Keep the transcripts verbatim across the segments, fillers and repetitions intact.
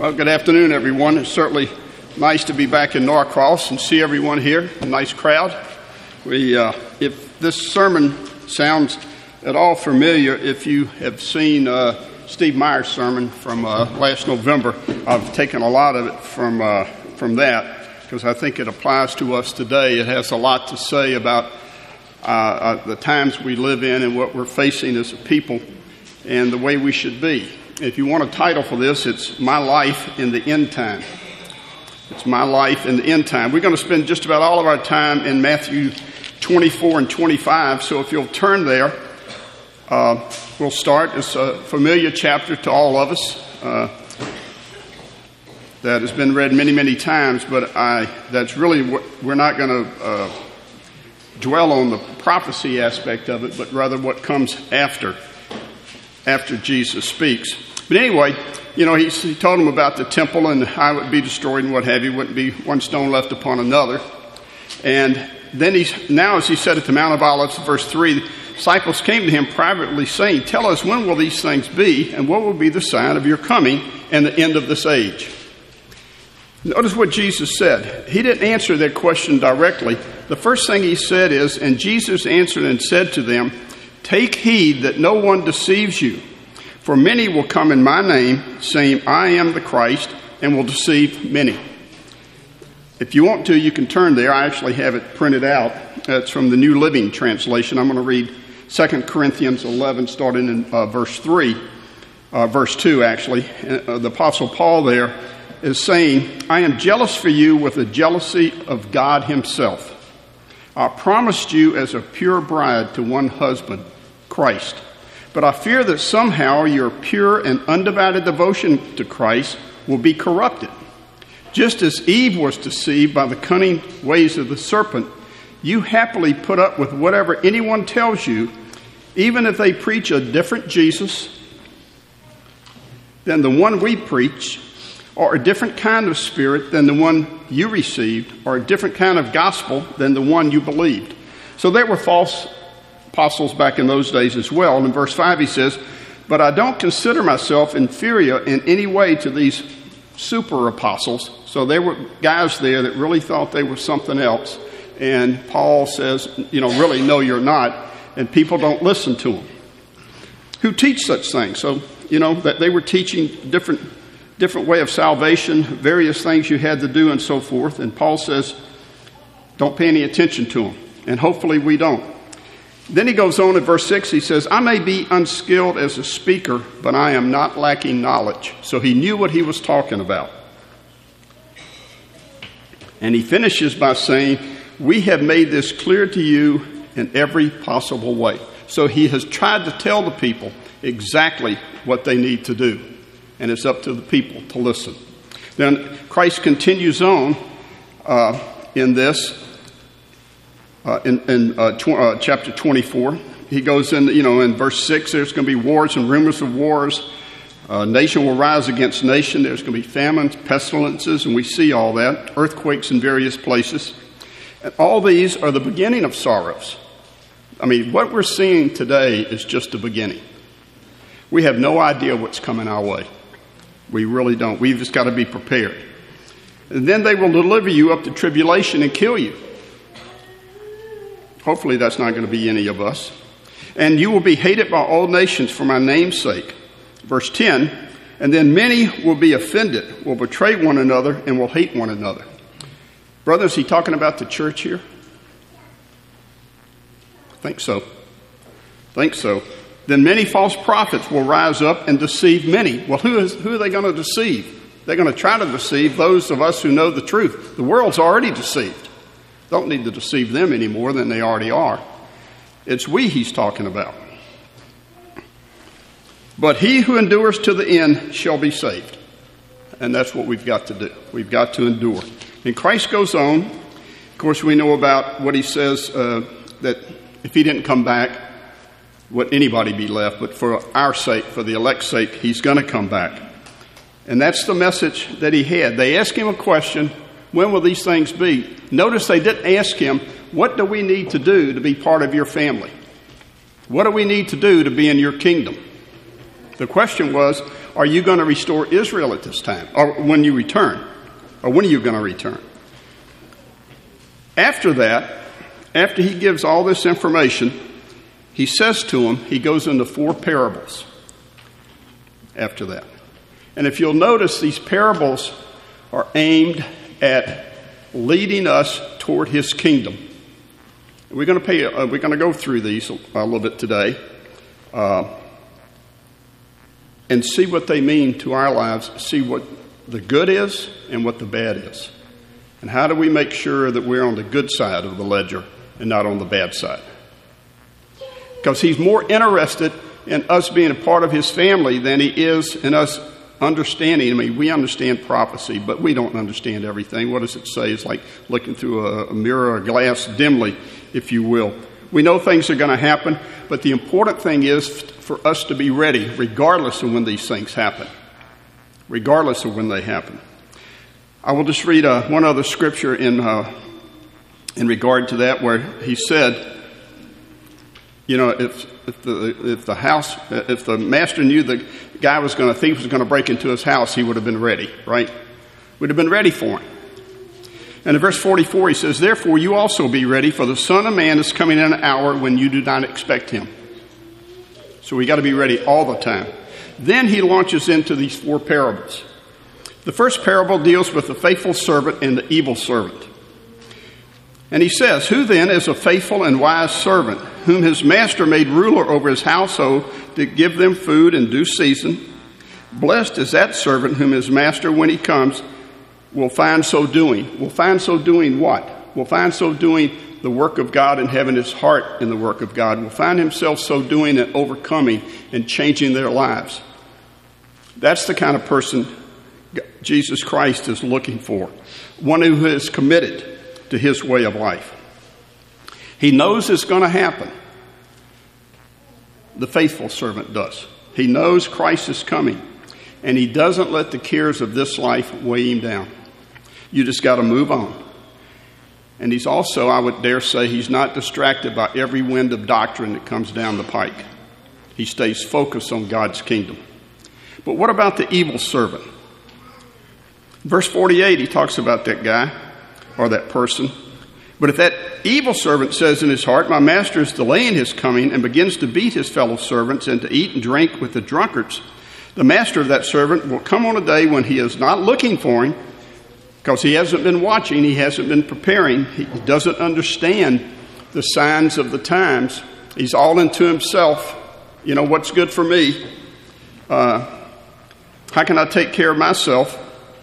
Well, good afternoon, everyone. It's certainly nice to be back in Norcross and see everyone here. A nice crowd. We, uh, if this sermon sounds at all familiar, if you have seen uh, Steve Meyer's sermon from uh, last November, I've taken a lot of it from uh, from that because I think it applies to us today. It has a lot to say about uh, uh, the times we live in and what we're facing as a people and the way we should be. If you want a title for this, it's My Life in the End Time. It's My Life in the End Time. We're going to spend just about all of our time in Matthew twenty-four and twenty-five. So if you'll turn there, uh, we'll start. It's a familiar chapter to all of us uh, that has been read many, many times. But I that's really what we're not going to uh, dwell on the prophecy aspect of it, but rather what comes after, after Jesus speaks. But anyway, you know, he, he told them about the temple and how it would be destroyed and what have you. Wouldn't be one stone left upon another. And then he's, now as he said at the Mount of Olives, verse three, the disciples came to him privately saying, "Tell us, when will these things be, and what will be the sign of your coming and the end of this age?" Notice what Jesus said. He didn't answer their question directly. The first thing he said is, "And Jesus answered and said to them, Take heed that no one deceives you. For many will come in my name, saying, I am the Christ, and will deceive many." If you want to, you can turn there. I actually have it printed out. It's from the New Living Translation. I'm going to read Second Corinthians eleven, starting in uh, verse three, uh, verse two, actually. Uh, the Apostle Paul there is saying, "I am jealous for you with the jealousy of God himself. I promised you as a pure bride to one husband, Christ. But I fear that somehow your pure and undivided devotion to Christ will be corrupted. Just as Eve was deceived by the cunning ways of the serpent, you happily put up with whatever anyone tells you, even if they preach a different Jesus than the one we preach, or a different kind of spirit than the one you received, or a different kind of gospel than the one you believed." So there were false apostles back in those days as well. And in verse five he says, "But I don't consider myself inferior in any way to these super apostles." So there were guys there that really thought they were something else. And Paul says, you know, really, no, you're not. And people don't listen to them who teach such things. So, you know, that they were teaching different different way of salvation, various things you had to do and so forth. And Paul says, don't pay any attention to them. And hopefully we don't. Then he goes on in verse six, he says, "I may be unskilled as a speaker, but I am not lacking knowledge." So he knew what he was talking about. And he finishes by saying, "We have made this clear to you in every possible way." So he has tried to tell the people exactly what they need to do. And it's up to the people to listen. Then Christ continues on uh, in this. Uh, in in uh, tw- uh, chapter twenty-four, he goes in, you know, in verse six, there's going to be wars and rumors of wars. Uh, nation will rise against nation. There's going to be famines, pestilences, and we see all that. Earthquakes in various places. And all these are the beginning of sorrows. I mean, what we're seeing today is just the beginning. We have no idea what's coming our way. We really don't. We've just got to be prepared. And then they will deliver you up to tribulation and kill you. Hopefully that's not going to be any of us. "And you will be hated by all nations for my name's sake." Verse ten, "And then many will be offended, will betray one another, and will hate one another." Brother, is he talking about the church here? I think so. I think so. "Then many false prophets will rise up and deceive many." Well, who is who are they going to deceive? They're going to try to deceive those of us who know the truth. The world's already deceived. Don't need to deceive them any more than they already are. It's we he's talking about. "But he who endures to the end shall be saved." And that's what we've got to do. We've got to endure. And Christ goes on. Of course, we know about what he says, uh, that if he didn't come back, would anybody be left? But for our sake, for the elect's sake, he's going to come back. And that's the message that he had. They asked him a question, when will these things be? Notice they didn't ask him, what do we need to do to be part of your family? What do we need to do to be in your kingdom? The question was, are you going to restore Israel at this time? Or when you return? Or when are you going to return? After that, after he gives all this information, he says to them, he goes into four parables after that. And if you'll notice, these parables are aimed at leading us toward his kingdom. We're going to pay. Uh, we're going to go through these a, a little bit today, uh, and see what they mean to our lives. See what the good is and what the bad is, and how do we make sure that we're on the good side of the ledger and not on the bad side? Because he's more interested in us being a part of his family than he is in us understanding. I mean, we understand prophecy, but we don't understand everything. What does it say? It's like looking through a, a mirror, a glass dimly, if you will. We know things are going to happen, but the important thing is for us to be ready, regardless of when these things happen. Regardless of when they happen. I will just read uh, one other scripture in uh, in regard to that, where he said, you know, if if the if the house if the master knew the guy was going to thief was going to break into his house, he would have been ready, right? Would have been ready for him. And in verse forty-four, he says, "Therefore you also be ready, for the Son of Man is coming in an hour when you do not expect him." So we got to be ready all the time. Then he launches into these four parables. The first parable deals with the faithful servant and the evil servant. And he says, "Who then is a faithful and wise servant, whom his master made ruler over his household to give them food in due season? Blessed is that servant whom his master, when he comes, will find so doing." Will find so doing what? Will find so doing the work of God and having his heart in the work of God. Will find himself so doing and overcoming and changing their lives. That's the kind of person Jesus Christ is looking for. One who is committed to his way of life. He knows it's going to happen. The faithful servant does. He knows Christ is coming, and he doesn't let the cares of this life weigh him down. You just got to move on. And he's also, I would dare say, he's not distracted by every wind of doctrine that comes down the pike. He stays focused on God's kingdom. But what about the evil servant? Verse forty-eight, he talks about that guy or that person. "But if that evil servant says in his heart, 'My master is delaying his coming,' and begins to beat his fellow servants and to eat and drink with the drunkards, the master of that servant will come on a day when he is not looking for him, because he hasn't been watching, he hasn't been preparing, he doesn't understand the signs of the times. He's all into himself. You know, what's good for me? Uh, how can I take care of myself?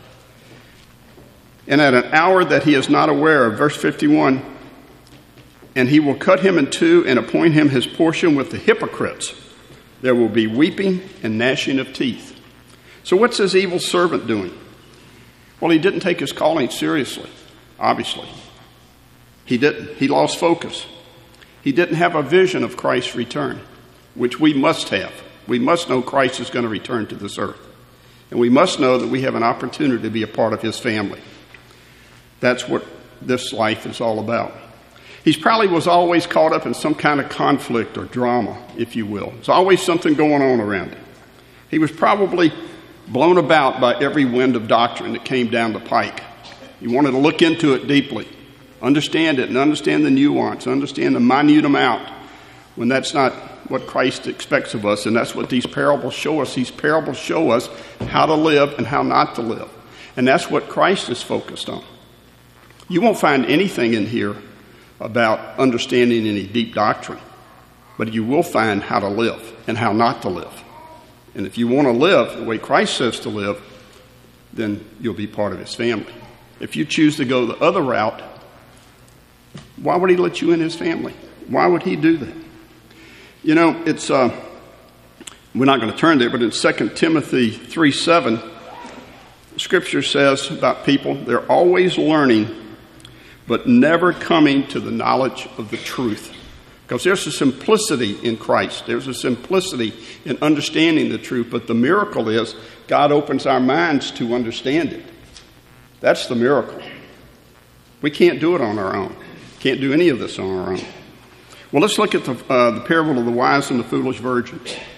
And at an hour that he is not aware of," verse fifty-one, "and he will cut him in two and appoint him his portion with the hypocrites. There will be weeping and gnashing of teeth." So what's this evil servant doing? Well, he didn't take his calling seriously, obviously. He didn't. He lost focus. He didn't have a vision of Christ's return, which we must have. We must know Christ is going to return to this earth. And we must know that we have an opportunity to be a part of his family. That's what this life is all about. He probably was always caught up in some kind of conflict or drama, if you will. There's always something going on around him. He was probably blown about by every wind of doctrine that came down the pike. He wanted to look into it deeply, understand it, and understand the nuance, understand the minute amount, when that's not what Christ expects of us. And that's what these parables show us. These parables show us how to live and how not to live. And that's what Christ is focused on. You won't find anything in here about understanding any deep doctrine, but you will find how to live and how not to live. And if you want to live the way Christ says to live, then you'll be part of his family. If you choose to go the other route, why would he let you in his family? Why would he do that? You know, it's uh, we're not going to turn there, but in Second Timothy three seven, Scripture says about people, they're always learning, but never coming to the knowledge of the truth. Because there's a simplicity in Christ. There's a simplicity in understanding the truth. But the miracle is God opens our minds to understand it. That's the miracle. We can't do it on our own. Can't do any of this on our own. Well, let's look at the, uh, the parable of the wise and the foolish virgins.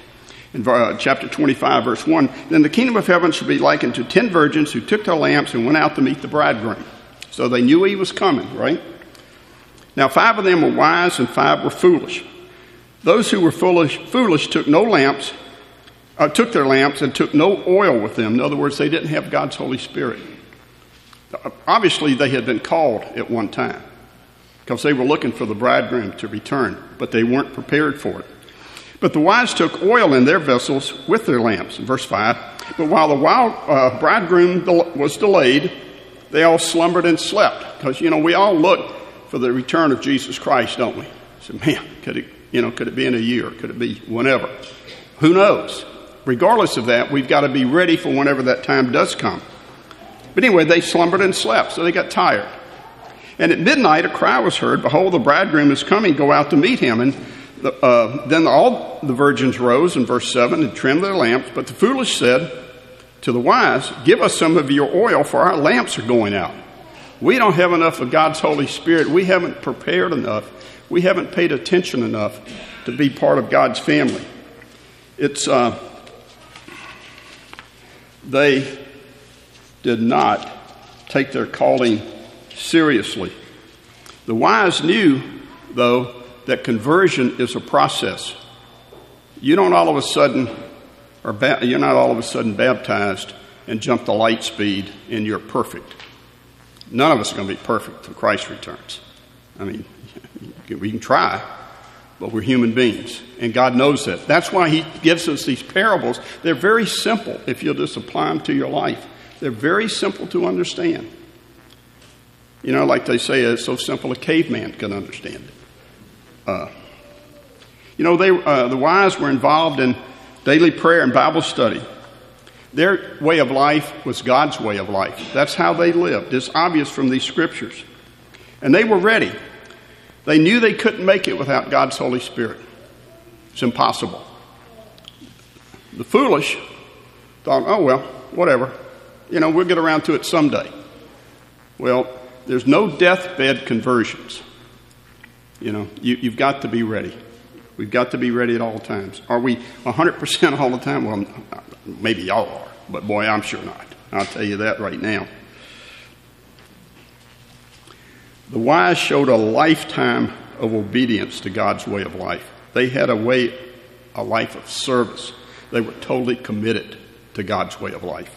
In uh, chapter twenty-five, verse one, then the kingdom of heaven shall be likened to ten virgins who took their lamps and went out to meet the bridegroom. So they knew he was coming, right? Now five of them were wise and five were foolish. Those who were foolish, foolish took no lamps, uh, took their lamps and took no oil with them. In other words, they didn't have God's Holy Spirit. Obviously, they had been called at one time because they were looking for the bridegroom to return, but they weren't prepared for it. But the wise took oil in their vessels with their lamps. In verse five, but while the wild, uh, bridegroom del- was delayed, they all slumbered and slept. Because, you know, we all look for the return of Jesus Christ, don't we? So, man, could it, you know, could it be in a year? Could it be whenever? Who knows? Regardless of that, we've got to be ready for whenever that time does come. But anyway, they slumbered and slept, so they got tired. And at midnight, a cry was heard, behold, the bridegroom is coming, go out to meet him. And the, uh, then all the virgins rose, in verse seven, and trimmed their lamps. But the foolish said to the wise, give us some of your oil, for our lamps are going out. We don't have enough of God's Holy Spirit. We haven't prepared enough. We haven't paid attention enough to be part of God's family. It's, uh, they did not take their calling seriously. The wise knew, though, that conversion is a process. You don't all of a sudden, or ba- you're not all of a sudden baptized and jump to light speed and you're perfect. None of us are going to be perfect till Christ returns. I mean, we can try, but we're human beings, and God knows that. That's why he gives us these parables. They're very simple if you'll just apply them to your life. They're very simple to understand. You know, like they say, it's so simple a caveman can understand it. Uh, you know, they uh, the wise were involved in daily prayer and Bible study. Their way of life was God's way of life. That's how they lived. It's obvious from these scriptures. And they were ready. They knew they couldn't make it without God's Holy Spirit. It's impossible. The foolish thought, oh, well, whatever. You know, we'll get around to it someday. Well, there's no deathbed conversions. You know, you, you've got to be ready. We've got to be ready at all times. Are we one hundred percent all the time? Well, maybe y'all are, but boy, I'm sure not. I'll tell you that right now. The wise showed a lifetime of obedience to God's way of life. They had a way, a life of service. They were totally committed to God's way of life.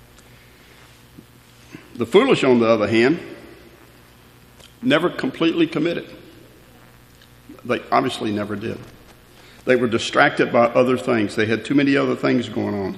The foolish, on the other hand, never completely committed. They obviously never did. They were distracted by other things. They had too many other things going on.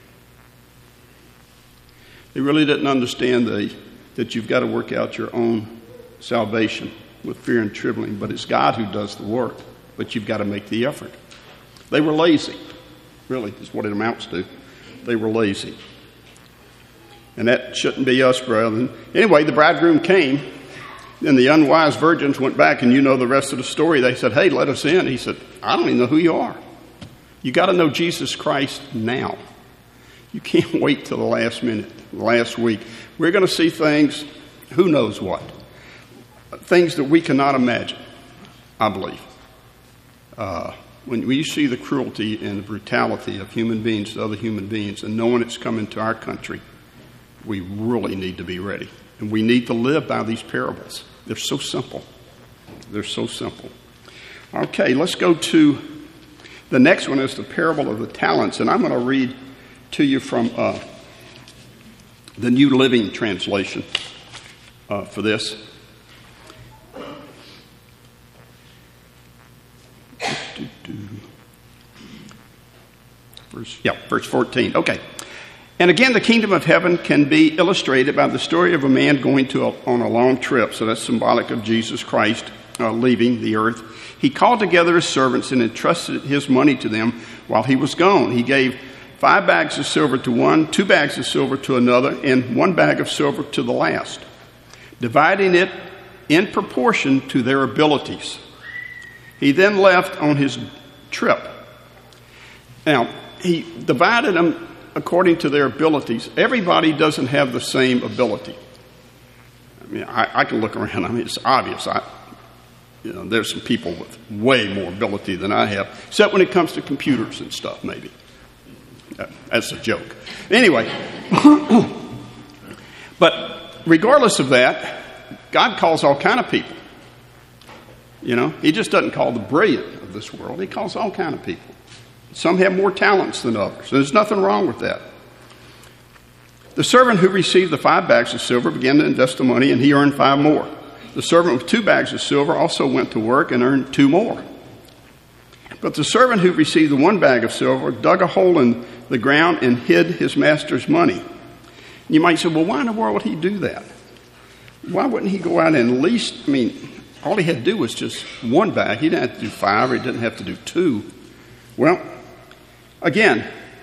They really didn't understand the, that you've got to work out your own salvation with fear and trembling, but it's God who does the work, but you've got to make the effort. They were lazy, really, is what it amounts to. They were lazy. And that shouldn't be us, brethren. Anyway, the bridegroom came, and the unwise virgins went back, and you know the rest of the story. They said, hey, let us in. He said, I don't even know who you are. You got to know Jesus Christ now. You can't wait till the last minute, the last week. We're going to see things, who knows what, things that we cannot imagine, I believe. Uh, when we see the cruelty and the brutality of human beings to other human beings and knowing it's coming to our country, we really need to be ready. And we need to live by these parables. They're so simple. They're so simple. Okay, let's go to the next one is the parable of the talents. And I'm going to read to you from uh, the New Living Translation uh, for this. Verse, yeah, verse fourteen. Okay. And again, the kingdom of heaven can be illustrated by the story of a man going to a, on a long trip. So that's symbolic of Jesus Christ uh, leaving the earth. He called together his servants and entrusted his money to them while he was gone. He gave five bags of silver to one, two bags of silver to another, and one bag of silver to the last, dividing it in proportion to their abilities. He then left on his trip. Now, he divided them according to their abilities. Everybody doesn't have the same ability. I mean, I, I can look around. I mean, it's obvious. I, You know, there's some people with way more ability than I have, except when it comes to computers and stuff, maybe. That's a joke. Anyway, but regardless of that, God calls all kind of people. You know, he just doesn't call the brilliant of this world. He calls all kind of people. Some have more talents than others. There's nothing wrong with that. The servant who received the five bags of silver began to invest the money, and he earned five more. The servant with two bags of silver also went to work and earned two more. But the servant who received the one bag of silver dug a hole in the ground and hid his master's money. You might say, well, why in the world would he do that? Why wouldn't he go out and at least, I mean, all he had to do was just one bag. He didn't have to do five, or he didn't have to do two. Well, again,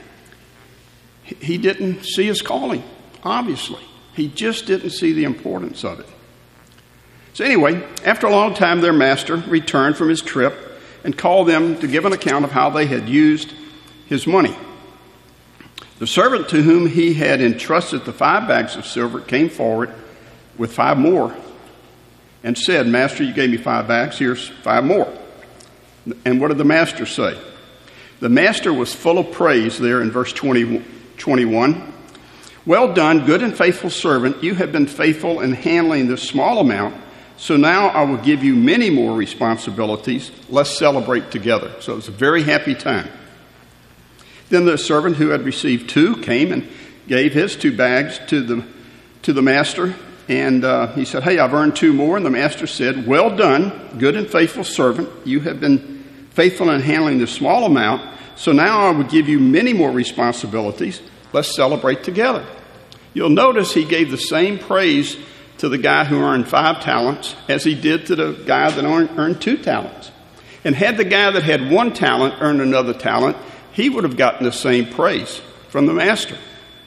he didn't see his calling, obviously. He just didn't see the importance of it. So anyway, after a long time, their master returned from his trip and called them to give an account of how they had used his money. The servant to whom he had entrusted the five bags of silver came forward with five more and said, Master, you gave me five bags, here's five more. And what did the master say? The master was full of praise there in verse twenty, twenty-one. Well done, good and faithful servant. You have been faithful in handling this small amount. So now I will give you many more responsibilities. Let's celebrate together. So it was a very happy time. Then the servant who had received two came and gave his two bags to the to the master. And uh, he said, hey, I've earned two more. And the master said, well done, good and faithful servant. You have been faithful in handling this small amount. So now I will give you many more responsibilities. Let's celebrate together. You'll notice he gave the same praise to the guy who earned five talents as he did to the guy that earned two talents. And had the guy that had one talent earned another talent, he would have gotten the same praise from the master.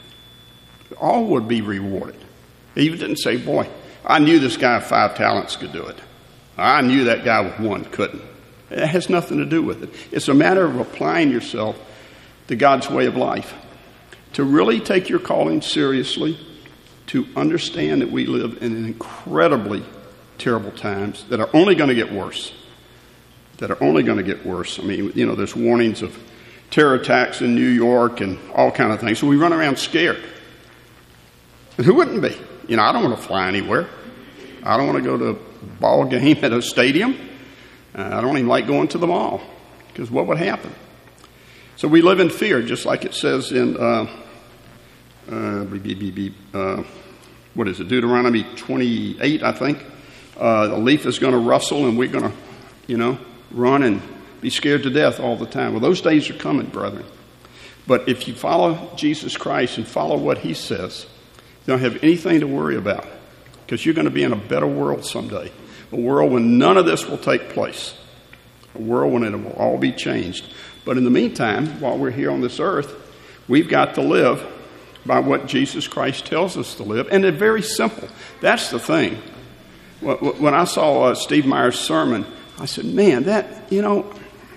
All would be rewarded. He even didn't say, boy, I knew this guy with five talents could do it. I knew that guy with one couldn't. It has nothing to do with it. It's a matter of applying yourself to God's way of life. To really take your calling seriously, to understand that we live in incredibly terrible times that are only going to get worse. That are only going to get worse. I mean, you know, there's warnings of terror attacks in New York and all kind of things. So we run around scared. And who wouldn't be? You know, I don't want to fly anywhere. I don't want to go to a ball game at a stadium. Uh, I don't even like going to the mall, because what would happen? So we live in fear, just like it says in, uh, uh, uh, what is it, Deuteronomy twenty-eight, I think. Uh, the leaf is going to rustle, and we're going to, you know, run and be scared to death all the time. Well, those days are coming, brethren. But if you follow Jesus Christ and follow what he says, you don't have anything to worry about, because you're going to be in a better world someday. A world when none of this will take place. A world when it will all be changed. But in the meantime, while we're here on this earth, we've got to live by what Jesus Christ tells us to live. And they're very simple. That's the thing. When I saw uh, Steve Meyer's sermon, I said, man, that, you know,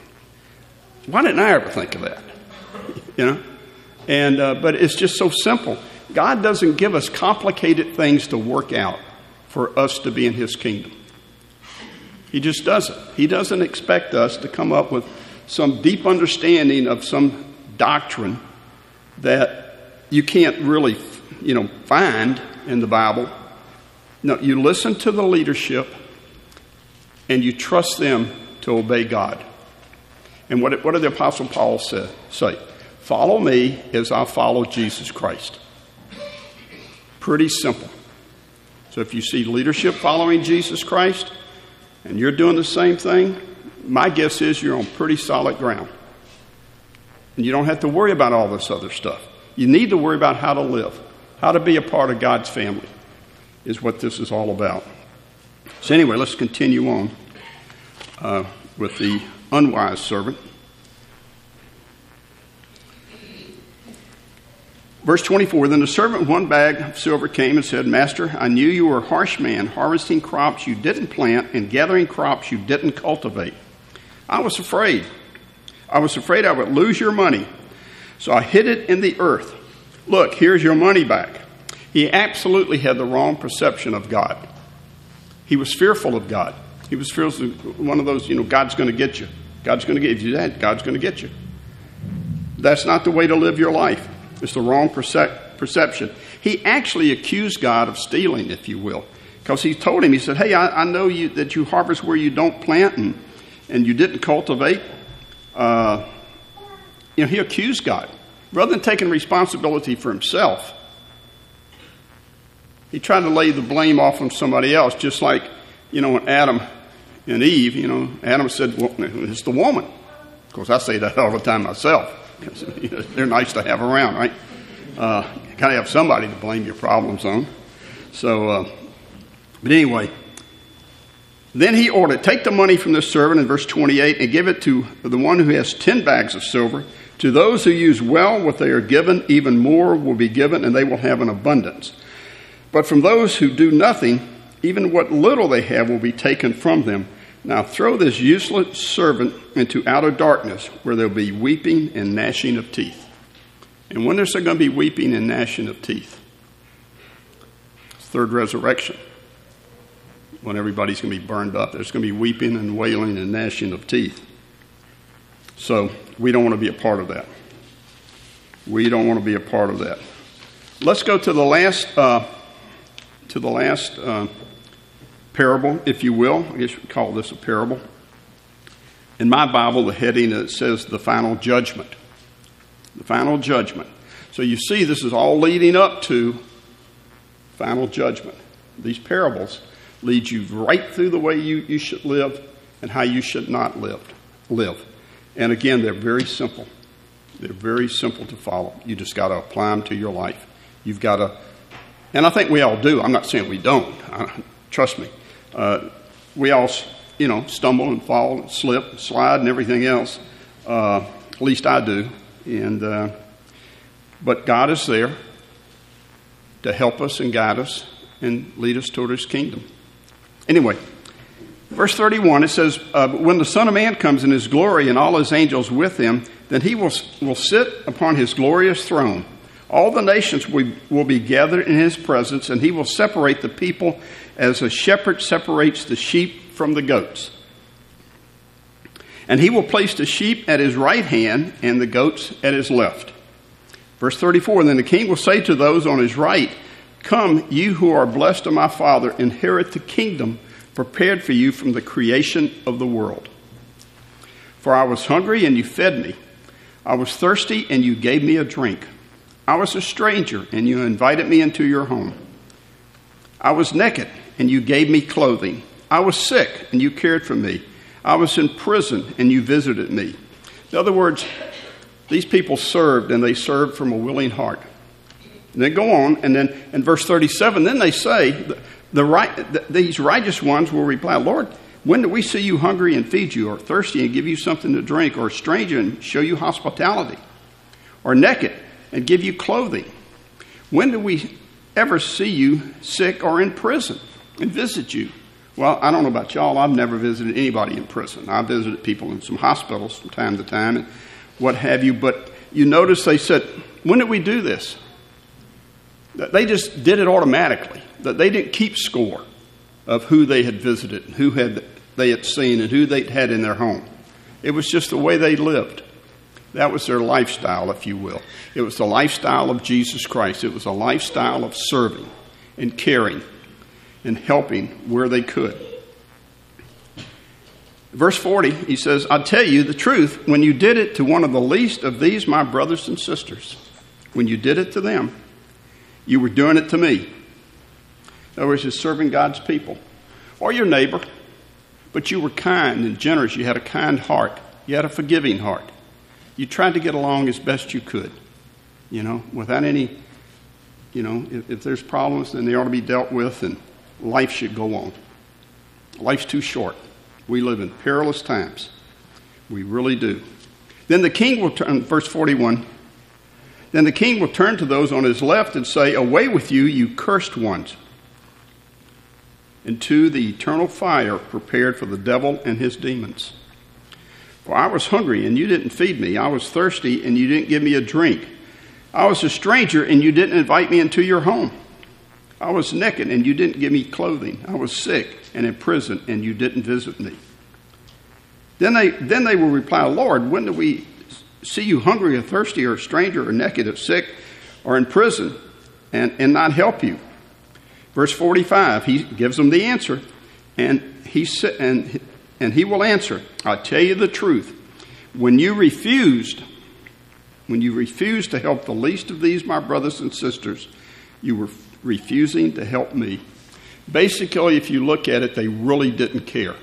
why didn't I ever think of that? You know? And uh, but it's just so simple. God doesn't give us complicated things to work out for us to be in his kingdom. He just doesn't. He doesn't expect us to come up with some deep understanding of some doctrine that you can't really, you know, find in the Bible. No, you listen to the leadership and you trust them to obey God. And what, what did the Apostle Paul say? say? Follow me as I follow Jesus Christ. Pretty simple. So if you see leadership following Jesus Christ, and you're doing the same thing, my guess is you're on pretty solid ground. And you don't have to worry about all this other stuff. You need to worry about how to live, how to be a part of God's family is what this is all about. So anyway, let's continue on uh, with the unwise servant. Verse twenty-four, then the servant with one bag of silver came and said, Master, I knew you were a harsh man, harvesting crops you didn't plant and gathering crops you didn't cultivate. I was afraid. I was afraid I would lose your money. So I hid it in the earth. Look, here's your money back. He absolutely had the wrong perception of God. He was fearful of God. He was fearless, one of those, you know, God's going to get you. God's going to get you. That God's going to get you. That's not the way to live your life. It's the wrong percep- perception. He actually accused God of stealing, if you will, because he told him, he said, hey, I, I know you that you harvest where you don't plant and, and you didn't cultivate. Uh, you know, he accused God. Rather than taking responsibility for himself, he tried to lay the blame off on somebody else, just like, you know, when Adam and Eve, you know, Adam said, well, it's the woman. Of course, I say that all the time myself. Because, you know, they're nice to have around, right? Uh, you got to have somebody to blame your problems on. So, uh, but anyway, then he ordered, take the money from the servant in verse twenty-eight and give it to the one who has ten bags of silver. To those who use well what they are given, even more will be given, and they will have an abundance. But from those who do nothing, even what little they have will be taken from them. Now throw this useless servant into outer darkness, where there will be weeping and gnashing of teeth. And when there's going to be weeping and gnashing of teeth? Third resurrection. When everybody's going to be burned up, there's going to be weeping and wailing and gnashing of teeth. So we don't want to be a part of that. We don't want to be a part of that. Let's go to the last, uh, to the last uh, parable, if you will. I guess we call this a parable. In my Bible, the heading it says the final judgment. The final judgment. So you see, this is all leading up to final judgment. These parables lead you right through the way you, you should live and how you should not live. live. And again, they're very simple. They're very simple to follow. You just got to apply them to your life. You've got to, and I think we all do. I'm not saying we don't. I, trust me. Uh, we all, you know, stumble and fall and slip and slide and everything else. Uh, at least I do. And uh, but God is there to help us and guide us and lead us toward His kingdom. Anyway, verse thirty-one, it says, uh, when the Son of Man comes in His glory and all His angels with Him, then He will, will sit upon His glorious throne. All the nations will, will be gathered in His presence, and He will separate the people as a shepherd separates the sheep from the goats. And He will place the sheep at His right hand and the goats at His left. Verse thirty-four, then the King will say to those on His right, come, you who are blessed of my Father, inherit the kingdom prepared for you from the creation of the world. For I was hungry, and you fed me. I was thirsty, and you gave me a drink. I was a stranger, and you invited me into your home. I was naked, and you gave me clothing. I was sick, and you cared for me. I was in prison, and you visited me. In other words, these people served, and they served from a willing heart. And then go on, and then in verse thirty-seven, then they say, the, the right, the, these righteous ones will reply, Lord, when do we see you hungry and feed you, or thirsty and give you something to drink, or a stranger and show you hospitality, or naked and give you clothing? When do we ever see you sick or in prison and visit you? Well, I don't know about y'all. I've never visited anybody in prison. I visited people in some hospitals from time to time and what have you. But you notice they said, when did we do this? They just did it automatically. That they didn't keep score of who they had visited, and who had they had seen, and who they had in their home. It was just the way they lived. That was their lifestyle, if you will. It was the lifestyle of Jesus Christ. It was a lifestyle of serving and caring and helping where they could. Verse forty, he says, I tell you the truth, when you did it to one of the least of these, my brothers and sisters, when you did it to them, you were doing it to me. In other words, you're serving God's people or your neighbor, but you were kind and generous. You had a kind heart. You had a forgiving heart. You tried to get along as best you could, you know, without any, you know, if, if there's problems, then they ought to be dealt with, and life should go on. Life's too short. We live in perilous times. We really do. Then the king will turn, verse forty-one, then the king will turn to those on his left and say, away with you, you cursed ones, into the eternal fire prepared for the devil and his demons. For I was hungry, and you didn't feed me. I was thirsty, and you didn't give me a drink. I was a stranger, and you didn't invite me into your home. I was naked, and you didn't give me clothing. I was sick and in prison, and you didn't visit me. Then they, then they will reply, Lord, when did we see you hungry or thirsty or a stranger or naked or sick or in prison and, and not help you? Verse forty-five, he gives them the answer, and he sa- and and he will answer, I tell you the truth. When you refused, when you refused to help the least of these, my brothers and sisters, you were refusing to help me. Basically, if you look at it, they really didn't care.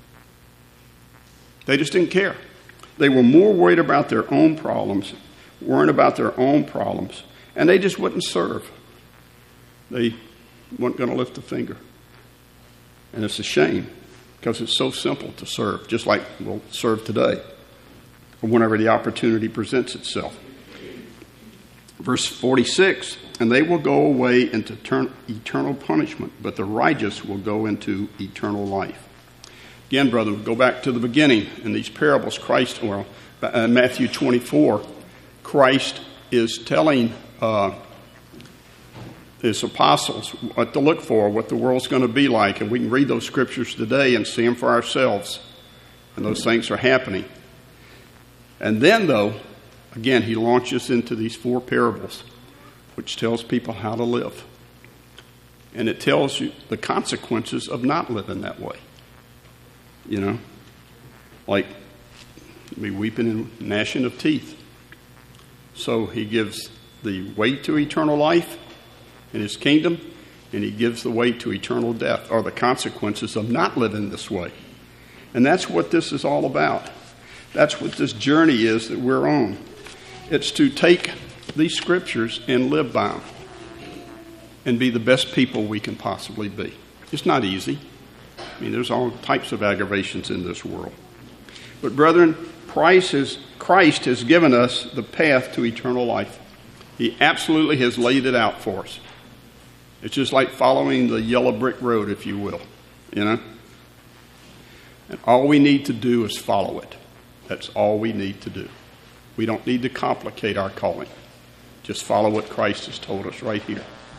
They just didn't care. They were more worried about their own problems, worrying about their own problems, and they just wouldn't serve. They weren't going to lift a finger. And it's a shame, because it's so simple to serve, just like we'll serve today, or whenever the opportunity presents itself. Verse forty-six, and they will go away into eternal punishment, but the righteous will go into eternal life. Again, brother, go back to the beginning. In these parables, Christ, well, uh, Matthew twenty-four, Christ is telling uh, his apostles what to look for, what the world's going to be like. And we can read those scriptures today and see them for ourselves. And those things are happening. And then, though, again, he launches into these four parables, which tells people how to live. And it tells you the consequences of not living that way. You know, like be weeping and gnashing of teeth. So he gives the way to eternal life in his kingdom, and he gives the way to eternal death, or the consequences of not living this way. And that's what this is all about. That's what this journey is that we're on. It's to take these scriptures and live by them and be the best people we can possibly be. It's not easy. I mean, there's all types of aggravations in this world. But brethren, Christ has, Christ has given us the path to eternal life. He absolutely has laid it out for us. It's just like following the yellow brick road, if you will, you know. And all we need to do is follow it. That's all we need to do. We don't need to complicate our calling. Just follow what Christ has told us right here.